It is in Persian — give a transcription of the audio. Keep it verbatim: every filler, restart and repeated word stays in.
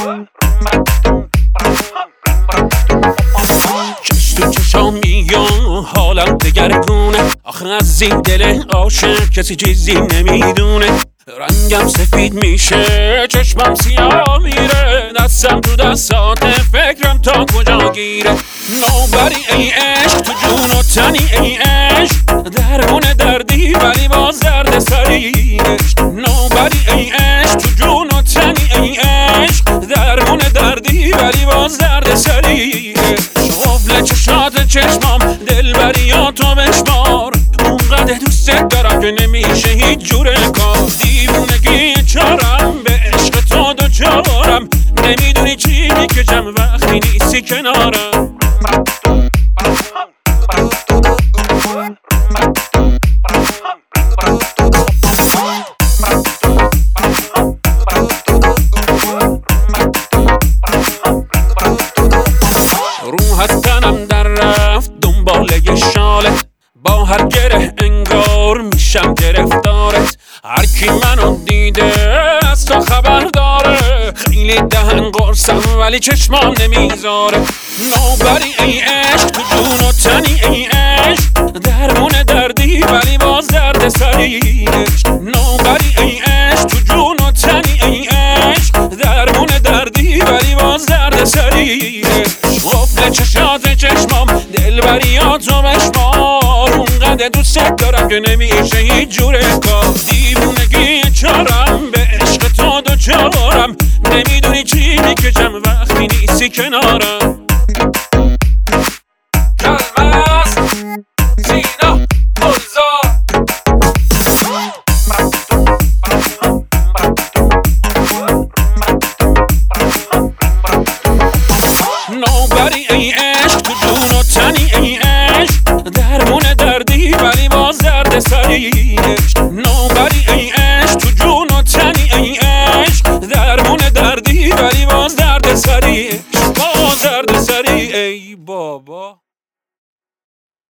چش تو چشامی و حالم دگرگونه، آخه از این دل عاشق کسی چیزی نمیدونه. رنگم سفید میشه، چشمم سیاه میره، دستم تو دستات، فکرم تا کجا گیره. نوبری ای عشق تو جون و تنی ای عشق، درمون دردی ولی باز درد سری عشق. نوبری ای عشق تو جون و تنی ای عشق، درمون دردی ولی باز درد سری عشق. شوفل چشات چشمام دلبریاتو بشمار، اونقدر دوست دارم که نمیشه هیچ جور کار. دیوونگی چارم به عشق تو دوچارم، نمیدونی چی میکشم وقتی نیستی کنارم. روح از تنم در رفت دنبال یه شالت، با هر گره انگار میشم گرفتارت. هر کی منو دیده از تو خبر داره، خیلی دهن قرصم ولی چشمام نمیذاره. نوبری ای عشق تو جون و تنی ای عشق، درمون دردی ولی باز درد سری عشق. نوبری ای عشق تو جون و تنی ای عشق، درمون دردی ولی باز درد سری عشق. قفل چشات چشمام دلبریاتو بشمار، اونقدر دوست دارم که نمیشه هیچ جور کار. دیوونگی چارم به عشق تو دوچارم، نمیدونی چی میکشم وقتی نیستی کنارم. کلمز سینا گلزار نوبری ای عشق تو جون و تنی ای عشق، درمون دردی ولی باز درد سری عشق. نوبری ای عشق تو جون و تنی ای عشق، درمون دردی ولی باز